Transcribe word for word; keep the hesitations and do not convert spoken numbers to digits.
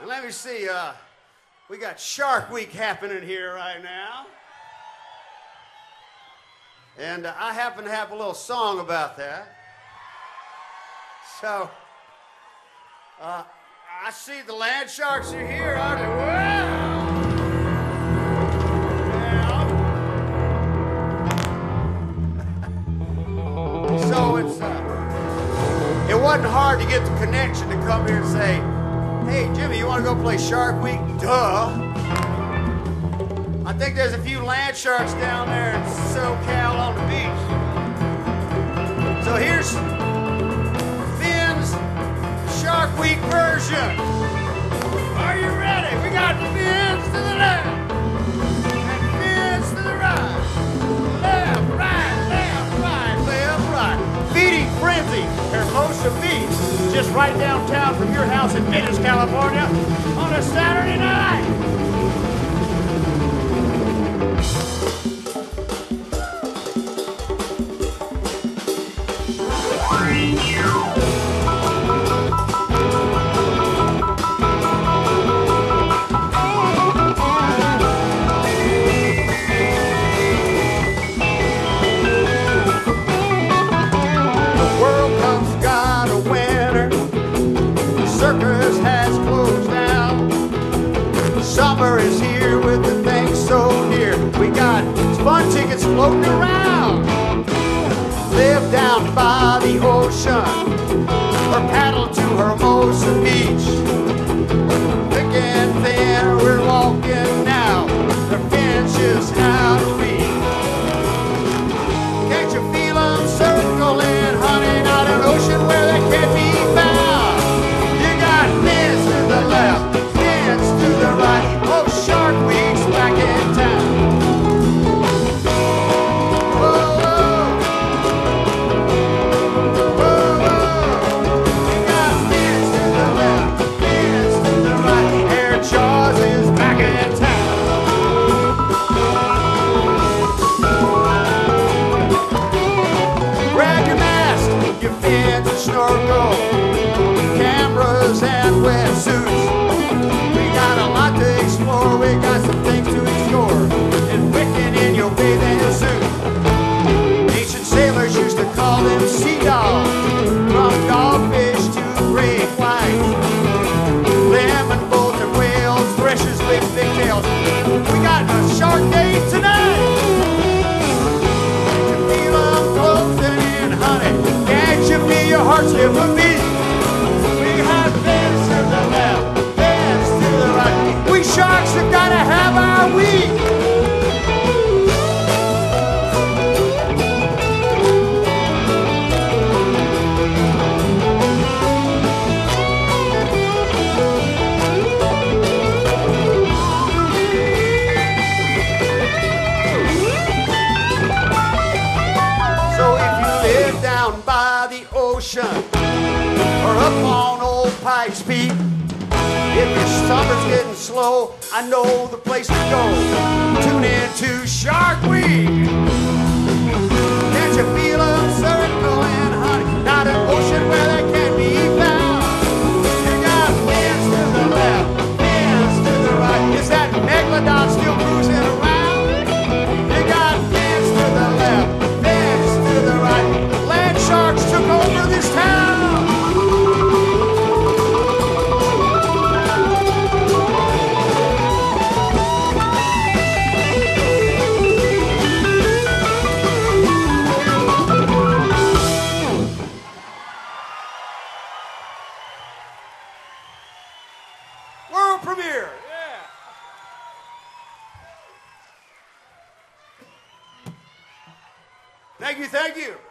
let me see. Uh, we got Shark Week happening here right now. And uh, I happen to have a little song about that. So, uh, I see the land sharks are here. I do, wow! Yeah. So it's, uh, it wasn't hard to get the connection to come here and say, hey, Jimmy, you want to go play Shark Week? Duh. I think there's a few land sharks down there in SoCal on the beach. So here's Finn's Shark Week version. Are you ready? We got fins to the left and fins to the right. Left, right, left, right, left, right. Feeding Frenzy, Hermosa Beach, just right downtown from your house in Venice, California, on a Saturday night. Summer is here with the things so near. We got fun tickets floating around. Live down by the ocean or paddle to Hermosa Beach. Thick and thin, we're walking now. The fins just out of reach. Can't you feel them circling, honey? Not an ocean where they can't be found. You got fins to the left, to the right. Oh, Shark Week's back in town. Whoa, whoa. Whoa, whoa. We got fins to the left, fins to the right. Air Jaws is back in town. Grab your mask, your fins and snorkel, cameras and wetsuits. To explore, we got some things to explore, and wicking in your bathing suit. Ancient sailors used to call them sea dogs, from dogfish to great whites, lemon bulls and whales, threshers with big tails. We got a shark day tonight. Can't you feel them closing in, honey? Can't you feel your heart skip a beat? We have fins to the left, we sharks have got to have our week. So if you live down by the ocean or up on old Pikes Peak, if your summer's getting slow, I know the place to go. Tune in to Shark Week. Can't you feel them circling, honey? Not an ocean where they can't be found. You got fins to the left, fins to the right. Is that Megalodon still cruising around? You got fins to the left, fins to the right. Land sharks took over this town. Premiere. Yeah. Thank you, thank you.